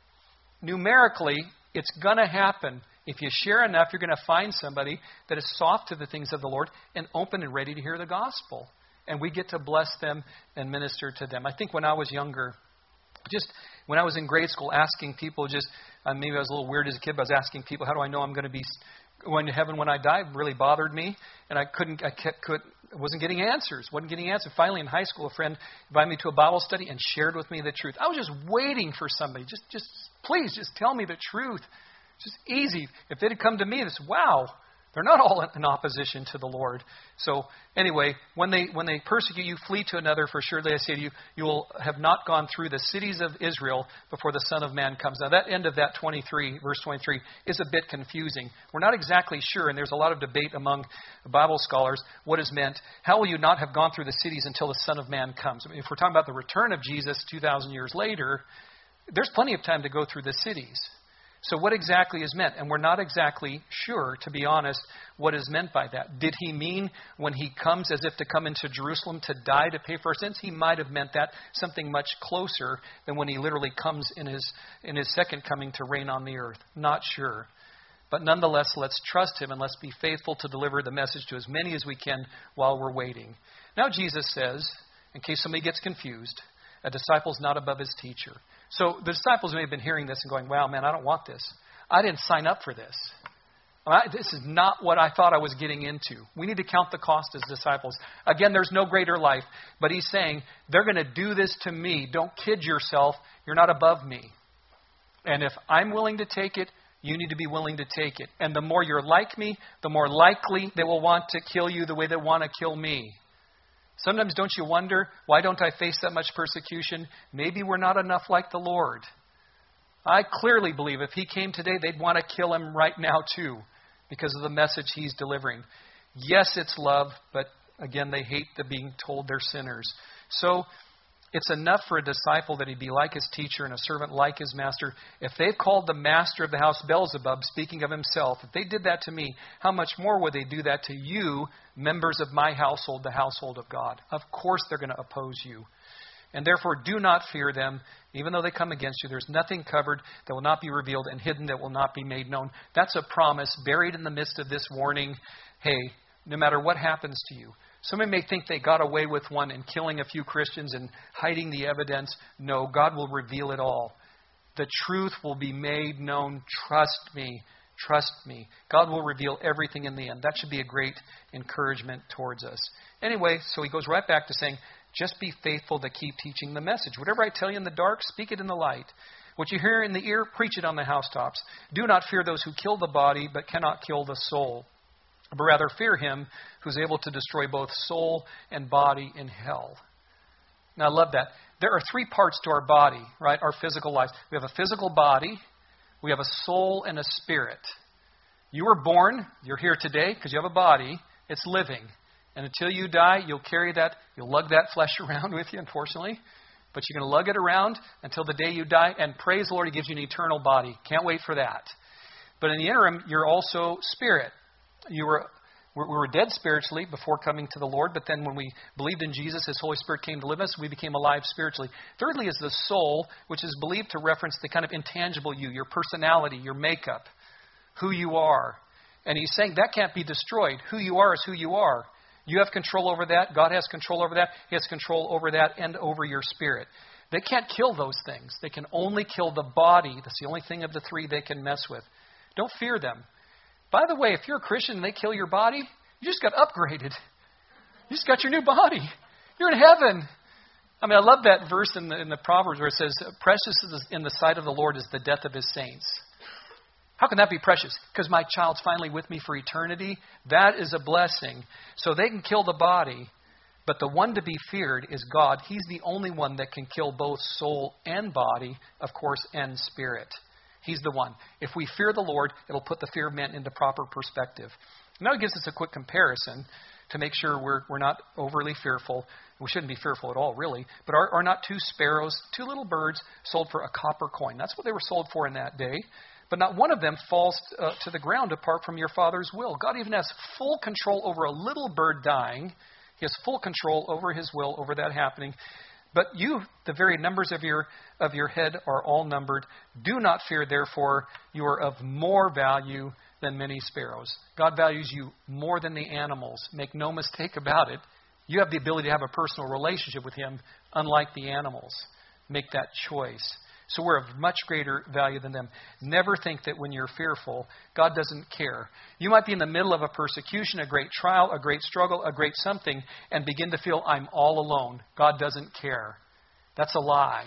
Numerically, it's going to happen. If you share enough, you're going to find somebody that is soft to the things of the Lord and open and ready to hear the gospel. And we get to bless them and minister to them. I think when I was younger, just when I was in grade school, asking people just, uh, maybe I was a little weird as a kid, but I was asking people, how do I know I'm going to be going to heaven when I die? It really bothered me. And I couldn't, I kept, could, wasn't getting answers, wasn't getting answers. Finally, in high school, a friend invited me to a Bible study and shared with me the truth. I was just waiting for somebody. Just, just please, just tell me the truth. Just easy. If they'd come to me, it's wow, they're not all in opposition to the Lord. So anyway, when they when they persecute you, flee to another. For surely I say to you, you will have not gone through the cities of Israel before the Son of Man comes. Now that end of that twenty-three, verse twenty-three, is a bit confusing. We're not exactly sure, and there's a lot of debate among Bible scholars what is meant. How will you not have gone through the cities until the Son of Man comes? I mean, if we're talking about the return of Jesus two thousand years later, there's plenty of time to go through the cities. So what exactly is meant? And we're not exactly sure, to be honest, what is meant by that. Did he mean when he comes as if to come into Jerusalem to die to pay for our sins? He might have meant that, something much closer than when he literally comes in his in his second coming to reign on the earth. Not sure. But nonetheless, let's trust him and let's be faithful to deliver the message to as many as we can while we're waiting. Now Jesus says, in case somebody gets confused, a disciple's not above his teacher. So the disciples may have been hearing this and going, wow, man, I don't want this. I didn't sign up for this. I, this is not what I thought I was getting into. We need to count the cost as disciples. Again, there's no greater life. But he's saying, they're going to do this to me. Don't kid yourself. You're not above me. And if I'm willing to take it, you need to be willing to take it. And the more you're like me, the more likely they will want to kill you the way they want to kill me. Sometimes don't you wonder, why don't I face that much persecution? Maybe we're not enough like the Lord. I clearly believe if he came today, they'd want to kill him right now too, because of the message he's delivering. Yes, it's love, but again, they hate the being told they're sinners. So it's enough for a disciple that he be like his teacher and a servant like his master. If they've called the master of the house Beelzebub, speaking of himself, if they did that to me, how much more would they do that to you, members of my household, the household of God? Of course they're going to oppose you. And therefore do not fear them, even though they come against you. There's nothing covered that will not be revealed and hidden that will not be made known. That's a promise buried in the midst of this warning. Hey, no matter what happens to you. Somebody may think they got away with one in killing a few Christians and hiding the evidence. No, God will reveal it all. The truth will be made known. Trust me. Trust me. God will reveal everything in the end. That should be a great encouragement towards us. Anyway, so he goes right back to saying, just be faithful to keep teaching the message. Whatever I tell you in the dark, speak it in the light. What you hear in the ear, preach it on the housetops. Do not fear those who kill the body, but cannot kill the soul. But rather fear him who's able to destroy both soul and body in hell. Now, I love that. There are three parts to our body, right? Our physical lives. We have a physical body. We have a soul and a spirit. You were born. You're here today because you have a body. It's living. And until you die, you'll carry that. You'll lug that flesh around with you, unfortunately. But you're going to lug it around until the day you die. And praise the Lord, he gives you an eternal body. Can't wait for that. But in the interim, you're also spirit. You were, we were dead spiritually before coming to the Lord, but then when we believed in Jesus, His Holy Spirit came to live in us, we became alive spiritually. Thirdly is the soul, which is believed to reference the kind of intangible you, your personality, your makeup, who you are. And he's saying that can't be destroyed. Who you are is who you are. You have control over that. God has control over that. He has control over that and over your spirit. They can't kill those things. They can only kill the body. That's the only thing of the three they can mess with. Don't fear them. By the way, if you're a Christian and they kill your body, you just got upgraded. You just got your new body. You're in heaven. I mean, I love that verse in the, in the Proverbs where it says, precious is in the sight of the Lord is the death of his saints. How can that be precious? Because my child's finally with me for eternity. That is a blessing. So they can kill the body, but the one to be feared is God. He's the only one that can kill both soul and body, of course, and spirit. He's the one. If we fear the Lord, it'll put the fear of man into proper perspective. Now it gives us a quick comparison to make sure we're we're not overly fearful. We shouldn't be fearful at all, really. But are, are not two sparrows, two little birds, sold for a copper coin? That's what they were sold for in that day. But not one of them falls uh, to the ground apart from your Father's will. God even has full control over a little bird dying. He has full control over his will, over that happening. But you, the very numbers of your of your head are all numbered. Do not fear, therefore, you are of more value than many sparrows. God values you more than the animals. Make no mistake about it. You have the ability to have a personal relationship with him, unlike the animals. Make that choice. So we're of much greater value than them. Never think that when you're fearful, God doesn't care. You might be in the middle of a persecution, a great trial, a great struggle, a great something, and begin to feel, I'm all alone. God doesn't care. That's a lie.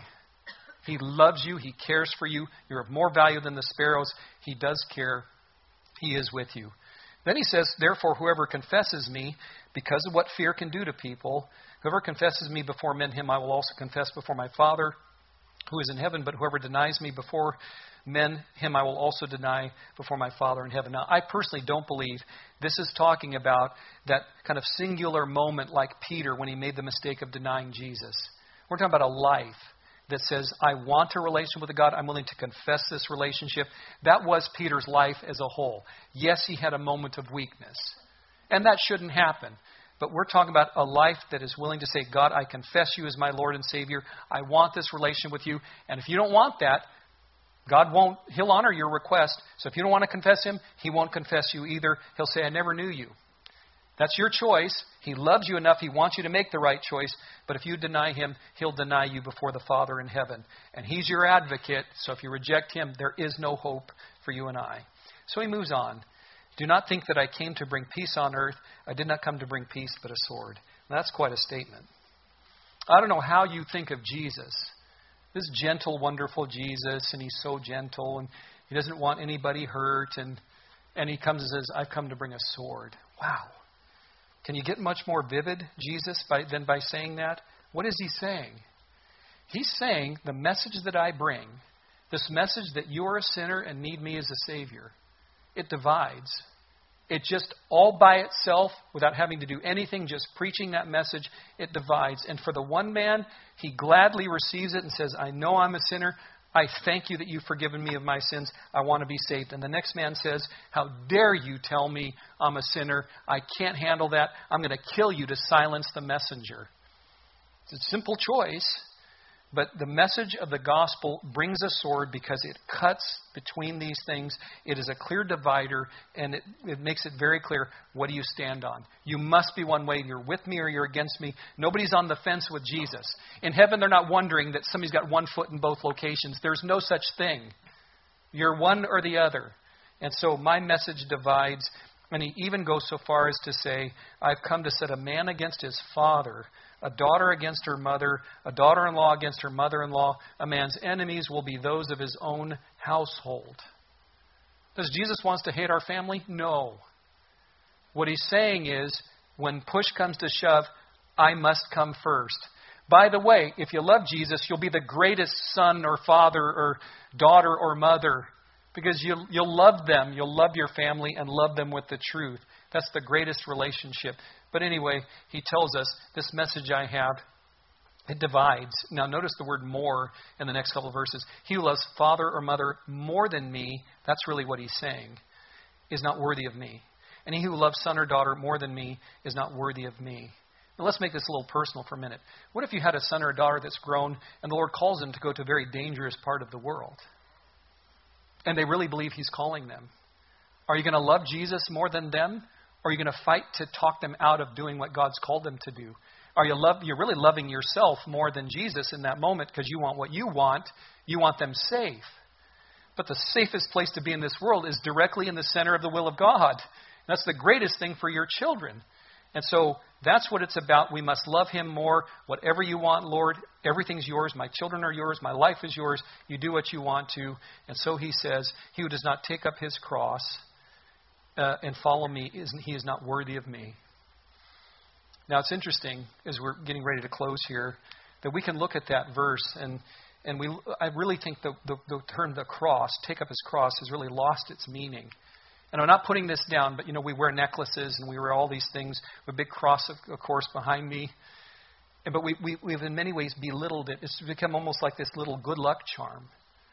He loves you. He cares for you. You're of more value than the sparrows. He does care. He is with you. Then he says, therefore, whoever confesses me, because of what fear can do to people, whoever confesses me before men, him I will also confess before my Father who is in heaven, but whoever denies me before men, him I will also deny before my Father in heaven. Now, I personally don't believe this is talking about that kind of singular moment like Peter when he made the mistake of denying Jesus. We're talking about a life that says, I want a relationship with God. I'm willing to confess this relationship. That was Peter's life as a whole. Yes, he had a moment of weakness, and that shouldn't happen. But we're talking about a life that is willing to say, God, I confess you as my Lord and Savior. I want this relationship with you. And if you don't want that, God won't, he'll honor your request. So if you don't want to confess him, he won't confess you either. He'll say, I never knew you. That's your choice. He loves you enough. He wants you to make the right choice. But if you deny him, he'll deny you before the Father in heaven. And he's your advocate. So if you reject him, there is no hope for you and I. So he moves on. Do not think that I came to bring peace on earth. I did not come to bring peace, but a sword. Now, that's quite a statement. I don't know how you think of Jesus. This gentle, wonderful Jesus, and he's so gentle, and he doesn't want anybody hurt, and, and he comes and says, I've come to bring a sword. Wow. Can you get much more vivid, Jesus, by, than by saying that? What is he saying? He's saying the message that I bring, this message that you're a sinner and need me as a Savior, it divides. It just all by itself, without having to do anything, just preaching that message, it divides. And for the one man, he gladly receives it and says, I know I'm a sinner. I thank you that you've forgiven me of my sins. I want to be saved. And the next man says, how dare you tell me I'm a sinner? I can't handle that. I'm going to kill you to silence the messenger. It's a simple choice. But the message of the gospel brings a sword because it cuts between these things. It is a clear divider, and it, it makes it very clear, what do you stand on? You must be one way. You're with me or you're against me. Nobody's on the fence with Jesus. In heaven, they're not wondering that somebody's got one foot in both locations. There's no such thing. You're one or the other. And so my message divides. And he even goes so far as to say, I've come to set a man against his father, a daughter against her mother, a daughter-in-law against her mother-in-law. A man's enemies will be those of his own household. Does Jesus want us to hate our family? No. What he's saying is, when push comes to shove, I must come first. By the way, if you love Jesus, you'll be the greatest son or father or daughter or mother, because you'll, you'll love them. You'll love your family and love them with the truth. That's the greatest relationship. But anyway, he tells us, this message I have, it divides. Now notice the word more in the next couple of verses. He who loves father or mother more than me, that's really what he's saying, is not worthy of me. And he who loves son or daughter more than me is not worthy of me. Now let's make this a little personal for a minute. What if you had a son or a daughter that's grown and the Lord calls them to go to a very dangerous part of the world? And they really believe he's calling them. Are you going to love Jesus more than them? Or are you going to fight to talk them out of doing what God's called them to do? Are you love, you're really loving yourself more than Jesus in that moment because you want what you want. You want them safe. But the safest place to be in this world is directly in the center of the will of God. That's the greatest thing for your children. And so that's what it's about. We must love him more. Whatever you want, Lord, everything's yours. My children are yours. My life is yours. You do what you want to. And so he says, he who does not take up his cross uh, and follow me, isn't, he is not worthy of me. Now it's interesting, as we're getting ready to close here, that we can look at that verse and And we, I really think the, the, the term the cross, take up his cross, has really lost its meaning. And I'm not putting this down, but, you know, we wear necklaces and we wear all these things with a big cross, of, of course, behind me. And, but we, we, we've in many ways belittled it. It's become almost like this little good luck charm.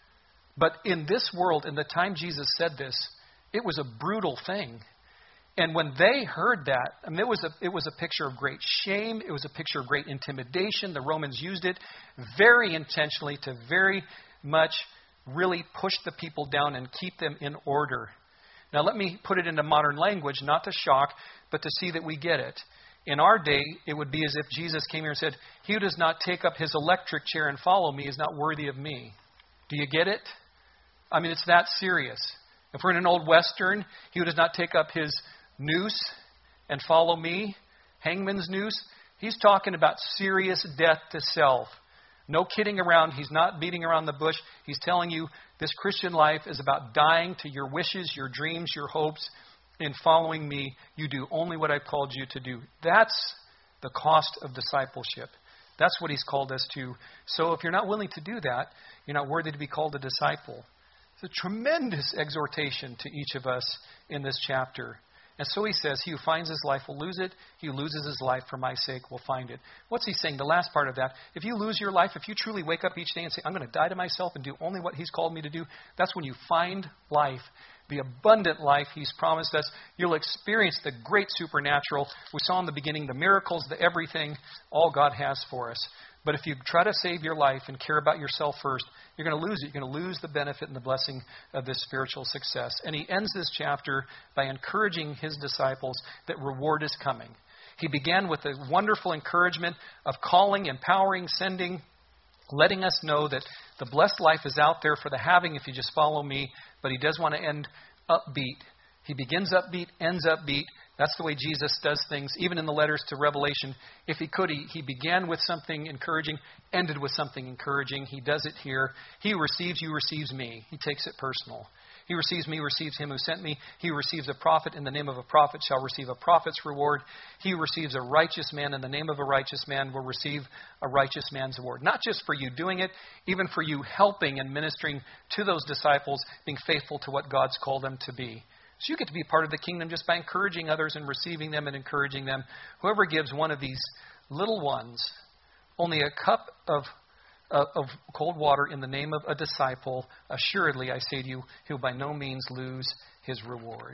But in this world, in the time Jesus said this, it was a brutal thing. And when they heard that, I mean, it was a it was a picture of great shame. It was a picture of great intimidation. The Romans used it very intentionally to very much really push the people down and keep them in order. Now, let me put it into modern language, not to shock, but to see that we get it. In our day, it would be as if Jesus came here and said, he who does not take up his electric chair and follow me is not worthy of me. Do you get it? I mean, it's that serious. If we're in an old Western, he who does not take up his noose and follow me, hangman's noose, he's talking about serious death to self. No kidding around. He's not beating around the bush. He's telling you this Christian life is about dying to your wishes, your dreams, your hopes. In following me, you do only what I've called you to do. That's the cost of discipleship. That's what he's called us to. So if you're not willing to do that, you're not worthy to be called a disciple. It's a tremendous exhortation to each of us in this chapter. And so he says, he who finds his life will lose it. He who loses his life for my sake will find it. What's he saying? The last part of that. If you lose your life, if you truly wake up each day and say, I'm going to die to myself and do only what he's called me to do, that's when you find life. The abundant life he's promised us. You'll experience the great supernatural. We saw in the beginning the miracles, the everything, all God has for us. But if you try to save your life and care about yourself first, you're going to lose it. You're going to lose the benefit and the blessing of this spiritual success. And he ends this chapter by encouraging his disciples that reward is coming. He began with a wonderful encouragement of calling, empowering, sending, letting us know that the blessed life is out there for the having if you just follow me. But he does want to end upbeat. He begins upbeat, ends upbeat. That's the way Jesus does things, even in the letters to Revelation. If he could, he, he began with something encouraging, ended with something encouraging. He does it here. He who receives you receives me. He takes it personal. He receives me, receives him who sent me. He who receives a prophet in the name of a prophet shall receive a prophet's reward. He who receives a righteous man in the name of a righteous man will receive a righteous man's reward. Not just for you doing it, even for you helping and ministering to those disciples, being faithful to what God's called them to be. So you get to be part of the kingdom just by encouraging others and receiving them and encouraging them. Whoever gives one of these little ones only a cup of, uh, of cold water in the name of a disciple, assuredly, I say to you, he'll by no means lose his reward.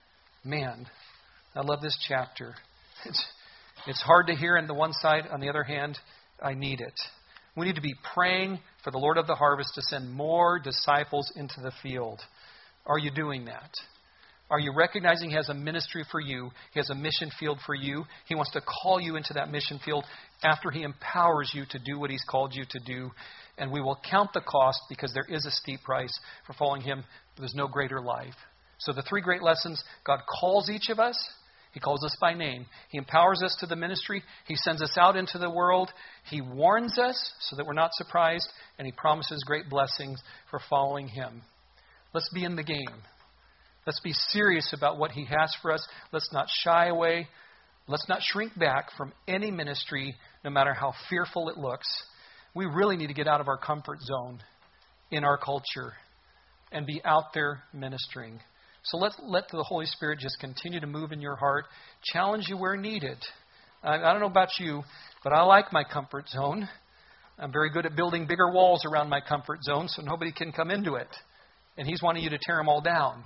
Man, I love this chapter. It's, it's hard to hear on the one side. On the other hand, I need it. We need to be praying for the Lord of the harvest to send more disciples into the field. Are you doing that? Are you recognizing he has a ministry for you? He has a mission field for you. He wants to call you into that mission field after he empowers you to do what he's called you to do. And we will count the cost because there is a steep price for following him. But there's no greater life. So the three great lessons, God calls each of us. He calls us by name. He empowers us to the ministry. He sends us out into the world. He warns us so that we're not surprised. And he promises great blessings for following him. Let's be in the game. Let's be serious about what he has for us. Let's not shy away. Let's not shrink back from any ministry, no matter how fearful it looks. We really need to get out of our comfort zone in our culture and be out there ministering. So let, let the Holy Spirit just continue to move in your heart, challenge you where needed. I, I don't know about you, but I like my comfort zone. I'm very good at building bigger walls around my comfort zone so nobody can come into it. And he's wanting you to tear them all down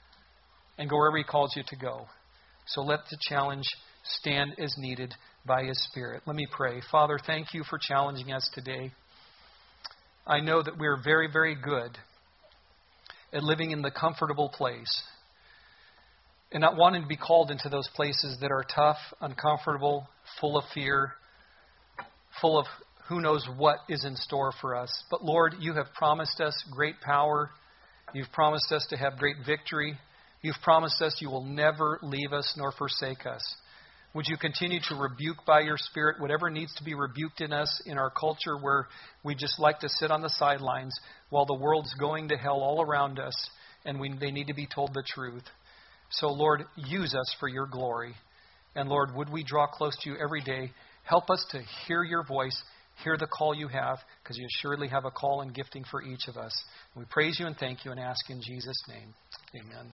and go wherever he calls you to go. So let the challenge stand as needed by his Spirit. Let me pray. Father, thank you for challenging us today. I know that we're very, very good at living in the comfortable place. and not wanting to be called into those places that are tough, uncomfortable, full of fear, full of who knows what is in store for us. But Lord, you have promised us great power. You've promised us to have great victory. You've promised us you will never leave us nor forsake us. Would you continue to rebuke by your Spirit whatever needs to be rebuked in us in our culture where we just like to sit on the sidelines while the world's going to hell all around us and we, they need to be told the truth. So, Lord, use us for your glory. And, Lord, would we draw close to you every day? Help us to hear your voice, hear the call you have, because you assuredly have a call and gifting for each of us. And we praise you and thank you and ask in Jesus' name. Amen.